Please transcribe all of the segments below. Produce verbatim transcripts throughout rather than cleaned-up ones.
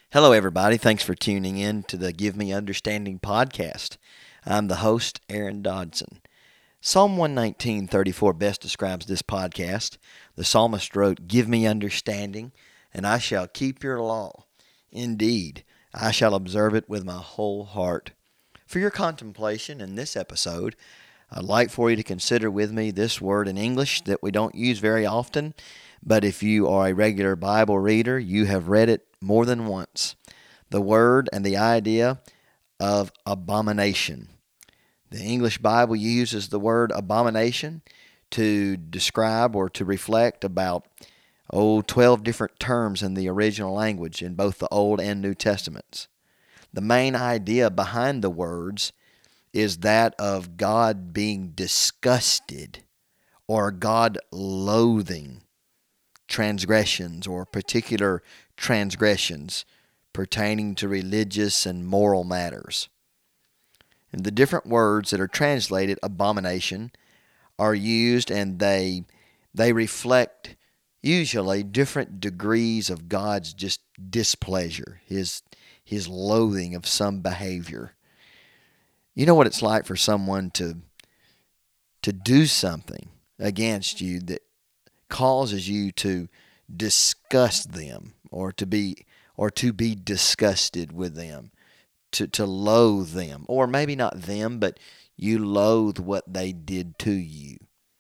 Hello, everybody. Thanks for tuning in to the Give Me Understanding podcast. I'm the host, Aaron Dodson. Psalm one nineteen thirty-four best describes this podcast. The psalmist wrote, "Give me understanding, and I shall keep your law. Indeed, I shall observe it with my whole heart." For your contemplation in this episode, I'd like for you to consider with me this word in English that we don't use very often, but if you are a regular Bible reader, you have read it more than once. The word and the idea of abomination. The English Bible uses the word abomination to describe or to reflect about, oh, twelve different terms in the original language in both the Old and New Testaments. The main idea behind the words is that of God being disgusted or God loathing transgressions or particular transgressions pertaining to religious and moral matters. And the different words that are translated abomination are used, and they they reflect usually different degrees of God's just displeasure, his his loathing of some behavior. You know what it's like for someone to to do something against you that causes you to disgust them or to be or to be disgusted with them, to, to loathe them, or maybe not them, but you loathe what they did to you.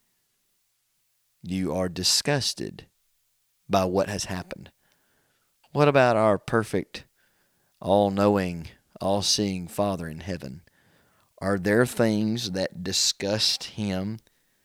You are disgusted by what has happened. What about our perfect, all-knowing, all-seeing Father in heaven? Are there things that disgust him,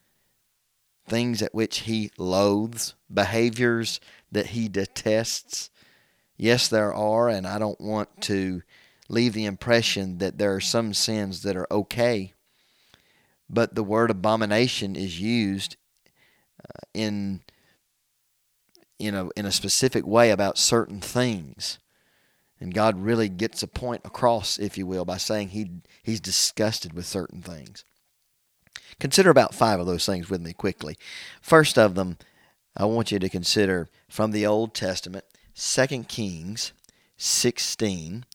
things at which he loathes, behaviors that he detests? Yes, there are, and I don't want to leave the impression that there are some sins that are okay, but the word abomination is used uh, in in a, in a specific way about certain things. And God really gets a point across, if you will, by saying he he's disgusted with certain things. Consider about five of those things with me quickly. First of them, I want you to consider from the Old Testament, Second Kings sixteen,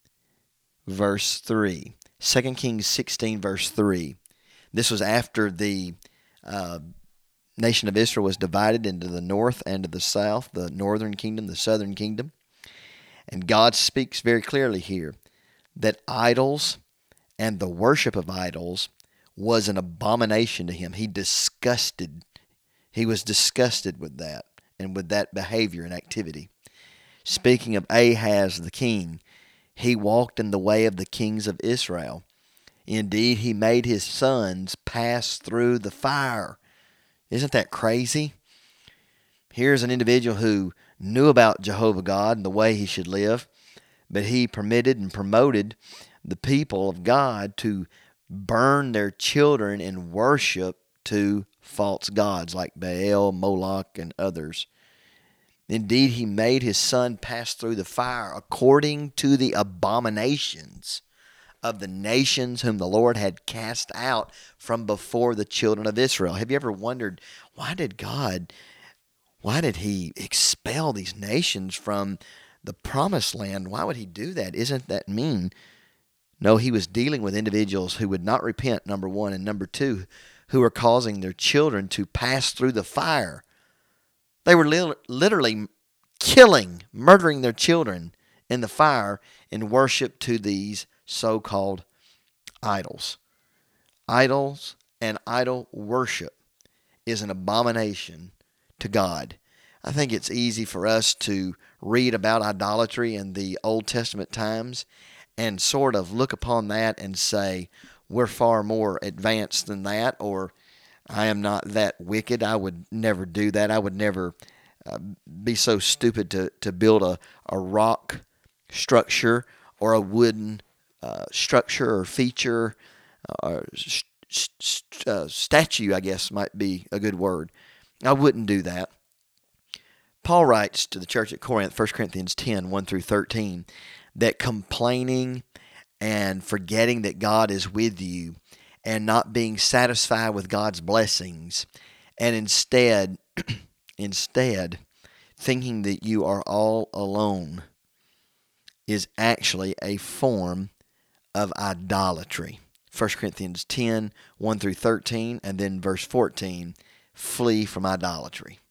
verse three. Second Kings sixteen, verse three. This was after the uh, nation of Israel was divided into the north and to the south, the northern kingdom, the southern kingdom. And God speaks very clearly here that idols and the worship of idols was an abomination to him. He disgusted, he was disgusted with that and with that behavior and activity. Speaking of Ahaz the king, he walked in the way of the kings of Israel. Indeed, he made his sons pass through the fire. Isn't that crazy? Here's an individual who knew about Jehovah God and the way he should live, but he permitted and promoted the people of God to burn their children in worship to false gods like Baal, Moloch, and others. Indeed, he made his son pass through the fire according to the abominations of the nations whom the Lord had cast out from before the children of Israel. Have you ever wondered, why did God, why did he expel these nations from the promised land? Why would he do that? Isn't that mean? No, he was dealing with individuals who would not repent, number one, and number two, who were causing their children to pass through the fire. They were li- literally killing, murdering their children in the fire in worship to these so-called idols. Idols and idol worship is an abomination to God. I think it's easy for us to read about idolatry in the Old Testament times and sort of look upon that and say, we're far more advanced than that, or I am not that wicked. I would never do that. I would never uh, be so stupid to, to build a, a rock structure or a wooden uh, structure or feature or st- st- uh, statue, I guess might be a good word. I wouldn't do that. Paul writes to the church at Corinth, First Corinthians ten, one through thirteen, that complaining and forgetting that God is with you and not being satisfied with God's blessings and instead instead thinking that you are all alone is actually a form of idolatry. First Corinthians ten, one through thirteen, and then verse fourteen, flee from idolatry.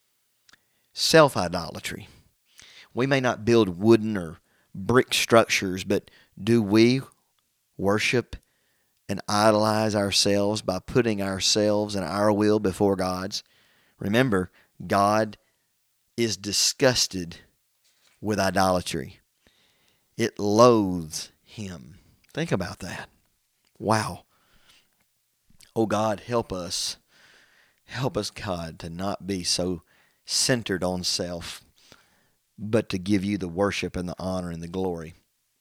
Self-idolatry. We may not build wooden or brick structures, but do we worship and idolize ourselves by putting ourselves and our will before God's? Remember, God is disgusted with idolatry. It loathes him. Think about that. Wow. Oh God, help us. Help us, God, to not be so centered on self, but to give you the worship and the honor and the glory.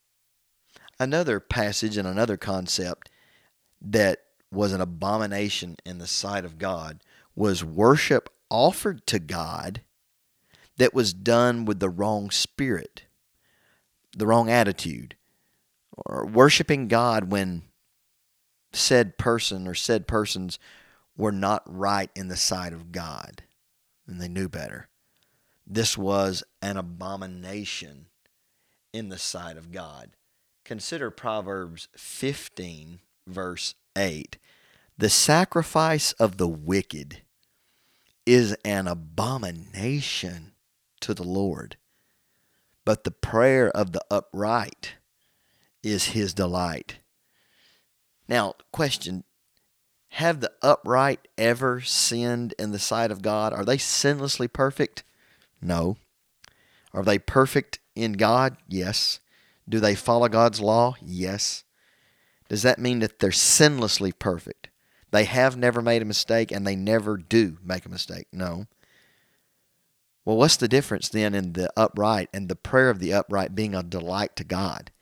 Another passage and another concept that was an abomination in the sight of God was worship offered to God that was done with the wrong spirit, the wrong attitude, or worshiping God when said person or said persons were not right in the sight of God, and they knew better. This was an abomination in the sight of God. Consider Proverbs fifteen, verse eight. The sacrifice of the wicked is an abomination to the Lord, but the prayer of the upright is his delight. Now, question, have the upright ever sinned in the sight of God? Are they sinlessly perfect? No. Are they perfect in God? Yes. Do they follow God's law? Yes. Does that mean that they're sinlessly perfect? They have never made a mistake and they never do make a mistake? No. Well, what's the difference then in the upright and the prayer of the upright being a delight to God?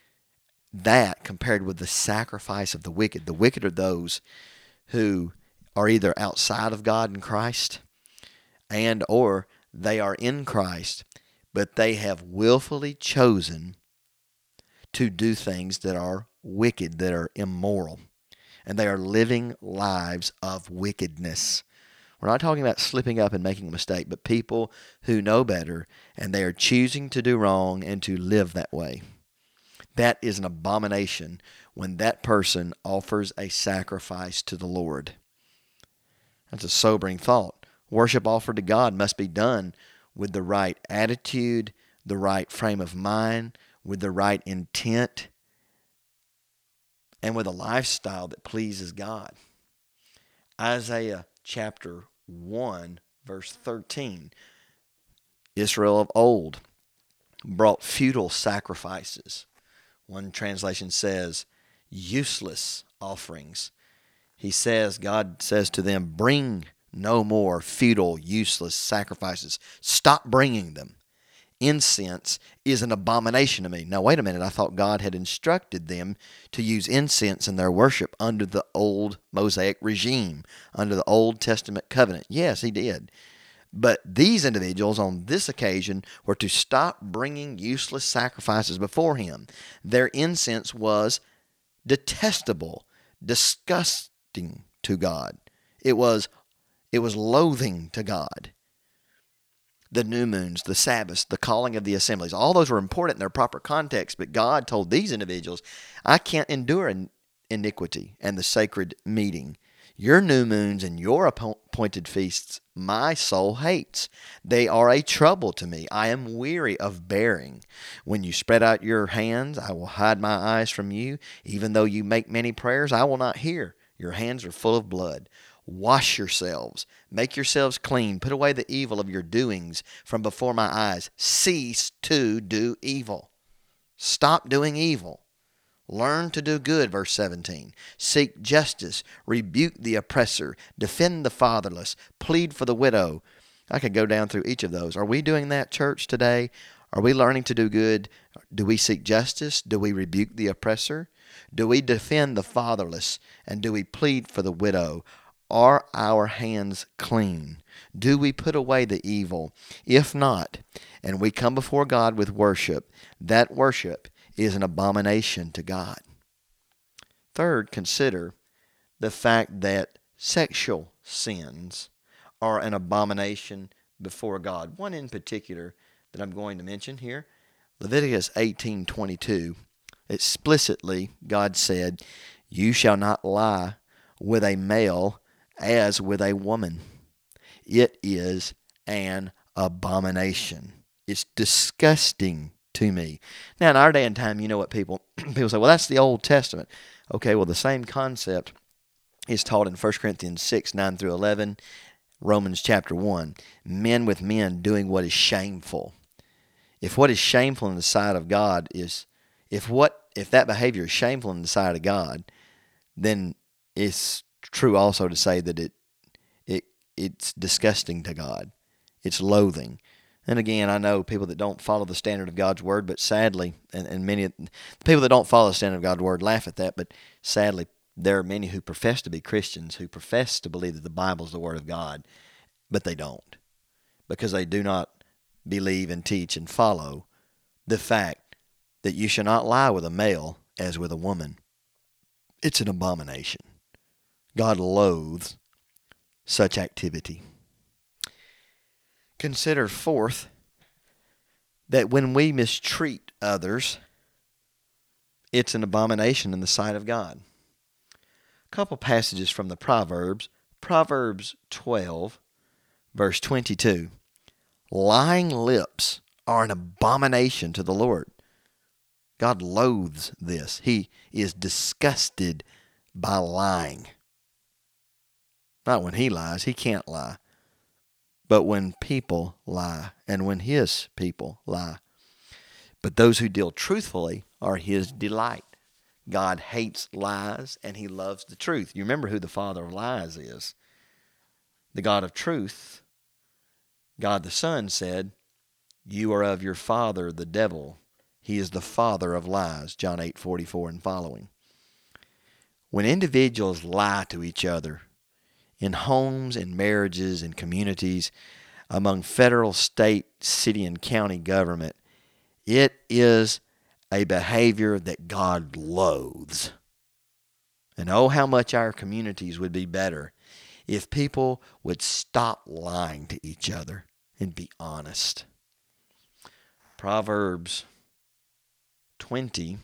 That compared with the sacrifice of the wicked. The wicked are those who are either outside of God in Christ and or they are in Christ, but they have willfully chosen to do things that are wicked, that are immoral, and they are living lives of wickedness. We're not talking about slipping up and making a mistake, but people who know better and they are choosing to do wrong and to live that way. That is an abomination when that person offers a sacrifice to the Lord. That's a sobering thought. Worship offered to God must be done with the right attitude, the right frame of mind, with the right intent, and with a lifestyle that pleases God. Isaiah chapter one, verse thirteen. Israel of old brought futile sacrifices. One translation says, useless offerings. He says, God says to them, bring no more futile, useless sacrifices. Stop bringing them. Incense is an abomination to me. Now, wait a minute. I thought God had instructed them to use incense in their worship under the old Mosaic regime, under the Old Testament covenant. Yes, he did. But these individuals on this occasion were to stop bringing useless sacrifices before him. Their incense was detestable, disgusting to God. It was, it was loathing to God. The new moons, the Sabbaths, the calling of the assemblies, all those were important in their proper context, but God told these individuals, I can't endure iniquity and the sacred meeting. Your new moons and your appointed feasts, my soul hates. They are a trouble to me. I am weary of bearing. When you spread out your hands, I will hide my eyes from you. Even though you make many prayers, I will not hear. Your hands are full of blood. Wash yourselves. Make yourselves clean. Put away the evil of your doings from before my eyes. Cease to do evil. Stop doing evil. Learn to do good, verse seventeen. Seek justice. Rebuke the oppressor. Defend the fatherless. Plead for the widow. I could go down through each of those. Are we doing that, church, today? Are we learning to do good? Do we seek justice? Do we rebuke the oppressor? Do we defend the fatherless? And do we plead for the widow? Are our hands clean? Do we put away the evil? If not, and we come before God with worship, that worship is an abomination to God. Third, consider the fact that sexual sins are an abomination before God. One in particular that I'm going to mention here Leviticus eighteen twenty-two, explicitly God said, "You shall not lie with a male as with a woman. It is an abomination." It's disgusting to me. Now, in our day and time, you know what people people say, well, that's the Old Testament. Okay, well, the same concept is taught in First Corinthians six, nine through eleven, Romans chapter one. Men with men doing what is shameful. If what is shameful in the sight of God is, if what if that behavior is shameful in the sight of God, then it's true also to say that it it it's disgusting to God. It's loathing. And again, I know people that don't follow the standard of God's word, but sadly, and, and many the people that don't follow the standard of God's word laugh at that, but sadly, there are many who profess to be Christians, who profess to believe that the Bible is the word of God, but they don't, because they do not believe and teach and follow the fact that you shall not lie with a male as with a woman. It's an abomination. God loathes such activity. Consider, fourth, that when we mistreat others, it's an abomination in the sight of God. A couple passages from the Proverbs. Proverbs twelve, verse twenty-two. Lying lips are an abomination to the Lord. God loathes this. He is disgusted by lying. Not when he lies. He can't lie. But when people lie, and when his people lie. But those who deal truthfully are his delight. God hates lies, and he loves the truth. You remember who the father of lies is. The God of truth, God the Son, said, "You are of your father, the devil. He is the father of lies," John eight forty-four and following. When individuals lie to each other, in homes, in marriages, in communities, among federal, state, city, and county government, it is a behavior that God loathes. And oh, how much our communities would be better if people would stop lying to each other and be honest. Proverbs twenty,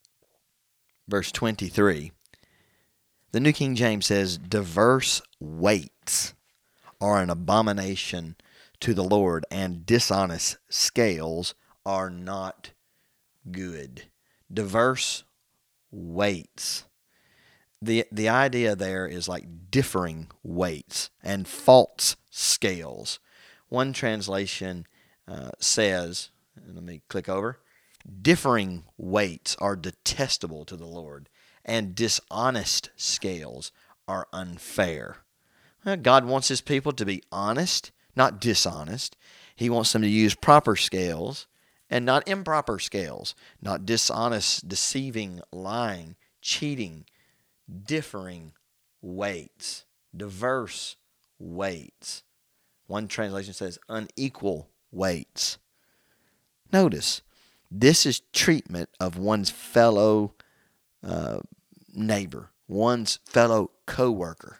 verse twenty-three. The New King James says, "Diverse weights are an abomination to the Lord, and dishonest scales are not good." Diverse weights. The, the idea there is like differing weights and false scales. One translation uh, says, and let me click over, differing weights are detestable to the Lord, and dishonest scales are unfair. God wants his people to be honest, not dishonest. He wants them to use proper scales and not improper scales, not dishonest, deceiving, lying, cheating, differing weights, diverse weights. One translation says unequal weights. Notice, this is treatment of one's fellow uh, neighbor, one's fellow co-worker.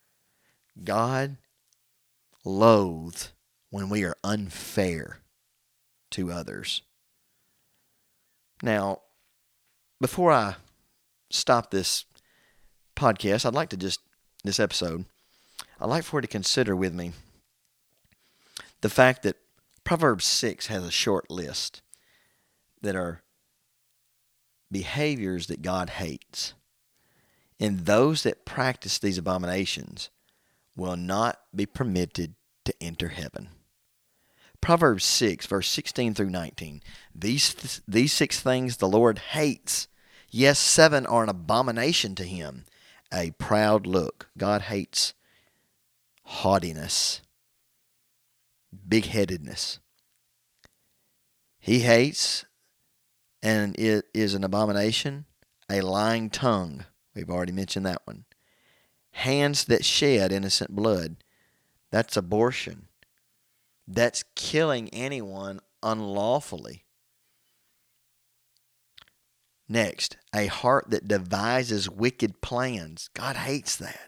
God loathes when we are unfair to others. Now, before I stop this podcast, I'd like to just, this episode, I'd like for you to consider with me the fact that Proverbs six has a short list that are behaviors that God hates. And those that practice these abominations will not be permitted to enter heaven. Proverbs six, verse sixteen through nineteen. These, these six things the Lord hates. Yes, seven are an abomination to him. A proud look. God hates haughtiness, big-headedness. He hates, and it is an abomination, a lying tongue. We've already mentioned that one. Hands that shed innocent blood. That's abortion. That's killing anyone unlawfully. Next, a heart that devises wicked plans. God hates that.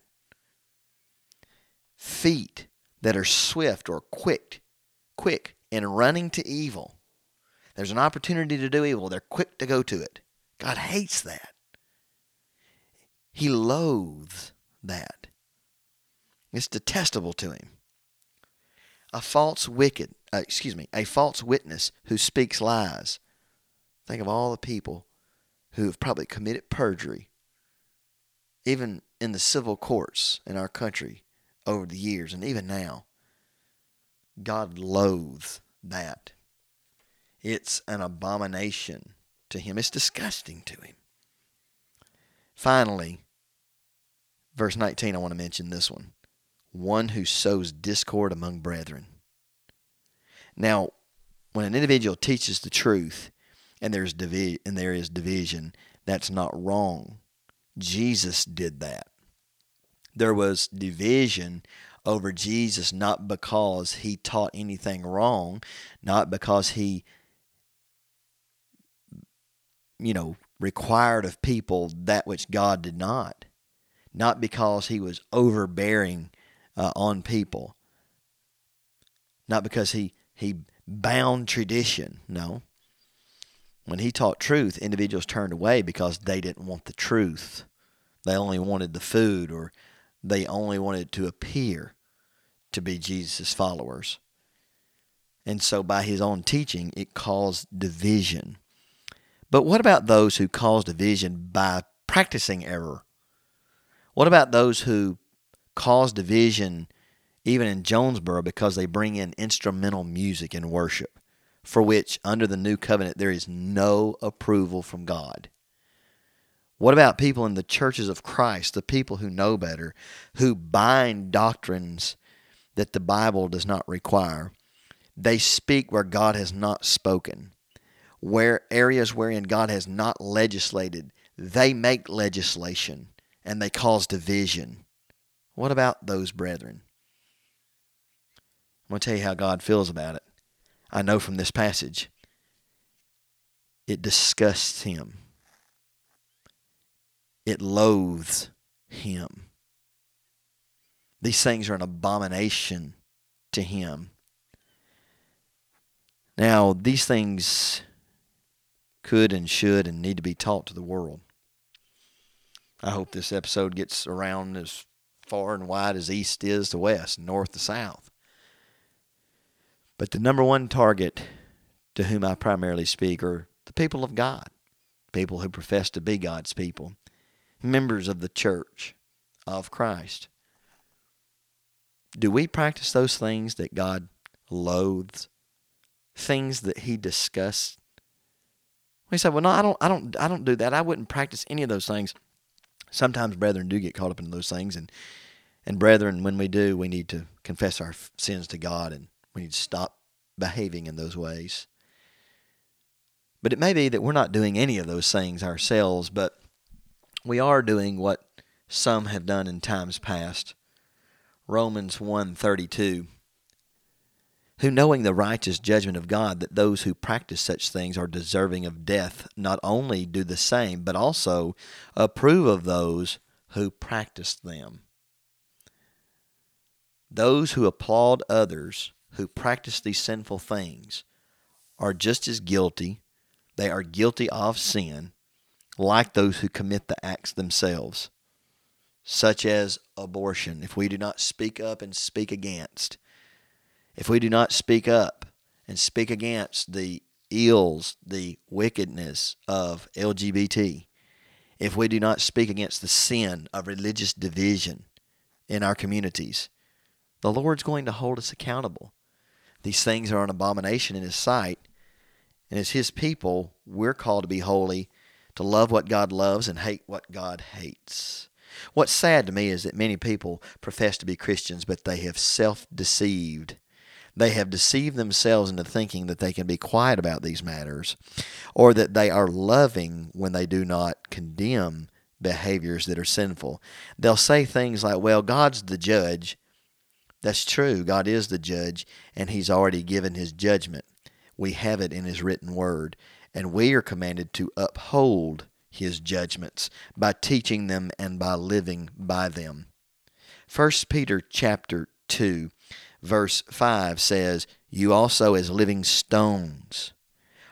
Feet that are swift or quick, quick in running to evil. There's an opportunity to do evil. They're quick to go to it. God hates that. He loathes that. It's detestable to him. A false wicked, uh, excuse me, a false witness who speaks lies. Think of all the people who have probably committed perjury, even in the civil courts in our country over the years and even now. God loathes that. It's an abomination to him. It's disgusting to him. Finally, verse nineteen, I want to mention this one. One who sows discord among brethren. Now, when an individual teaches the truth and there's divi- and there is division, that's not wrong. Jesus did that. There was division over Jesus not because he taught anything wrong, not because he, you know, required of people that which God did not, not because he was overbearing uh, on people, not because he, he bound tradition. No. When he taught truth, individuals turned away because they didn't want the truth. They only wanted the food, or they only wanted to appear to be Jesus' followers. And so by his own teaching, it caused division. But what about those who cause division by practicing error? What about those who cause division even in Jonesboro because they bring in instrumental music in worship, for which under the new covenant there is no approval from God? What about people in the churches of Christ, the people who know better, who bind doctrines that the Bible does not require? They speak where God has not spoken. Where areas wherein God has not legislated, they make legislation and they cause division. What about those brethren? I'm going to tell you how God feels about it. I know from this passage, it disgusts him. It loathes him. These things are an abomination to him. Now, these things could and should and need to be taught to the world. I hope this episode gets around as far and wide as east is to west, north to south. But the number one target to whom I primarily speak are the people of God, people who profess to be God's people, members of the church of Christ. Do we practice those things that God loathes? Things that he disgusts? We say, well, no, I don't, I don't, I don't do that. I wouldn't practice any of those things. Sometimes brethren do get caught up in those things, and and brethren, when we do, we need to confess our sins to God, and we need to stop behaving in those ways. But it may be that we're not doing any of those things ourselves, but we are doing what some have done in times past. Romans one thirty-two. Who, knowing the righteous judgment of God, that those who practice such things are deserving of death, not only do the same, but also approve of those who practice them. Those who applaud others who practice these sinful things are just as guilty. They are guilty of sin, like those who commit the acts themselves, such as abortion. If we do not speak up and speak against, if we do not speak up and speak against the ills, the wickedness of L G B T, if we do not speak against the sin of religious division in our communities, the Lord's going to hold us accountable. These things are an abomination in his sight, and as his people, we're called to be holy, to love what God loves and hate what God hates. What's sad to me is that many people profess to be Christians, but they have self-deceived. They have deceived themselves into thinking that they can be quiet about these matters, or that they are loving when they do not condemn behaviors that are sinful. They'll say things like, well, God's the judge. That's true. God is the judge, and he's already given his judgment. We have it in his written word, and we are commanded to uphold his judgments by teaching them and by living by them. First Peter chapter two, verse five says, you also as living stones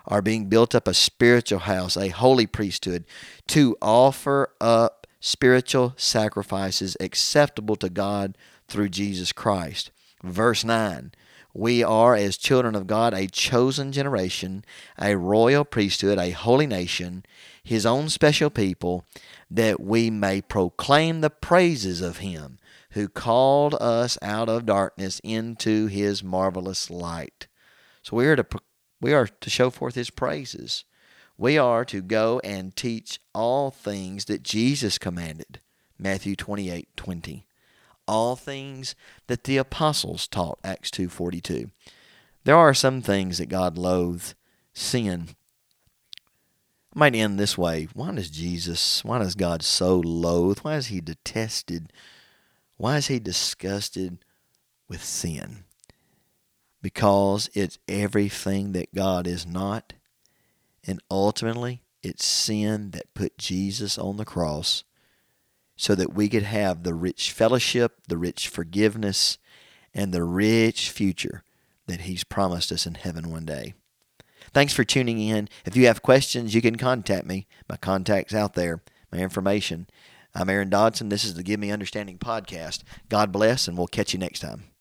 are being built up a spiritual house, a holy priesthood, to offer up spiritual sacrifices acceptable to God through Jesus Christ. Verse nine, we are, as children of God, a chosen generation, a royal priesthood, a holy nation, His own special people, that we may proclaim the praises of Him who called us out of darkness into His marvelous light. So we are to we are to show forth His praises. We are to go and teach all things that Jesus commanded. Matthew twenty-eight twenty. All things that the apostles taught. Acts two forty-two. There are some things that God loathes. Sin. I might end this way. Why does Jesus, why does God so loathe? Why is He detested? Why is He disgusted with sin? Because it's everything that God is not. And ultimately, it's sin that put Jesus on the cross so that we could have the rich fellowship, the rich forgiveness, and the rich future that He's promised us in heaven one day. Thanks for tuning in. If you have questions, you can contact me. My contact's out there, my information. I'm Aaron Dodson. This is the Give Me Understanding podcast. God bless, and we'll catch you next time.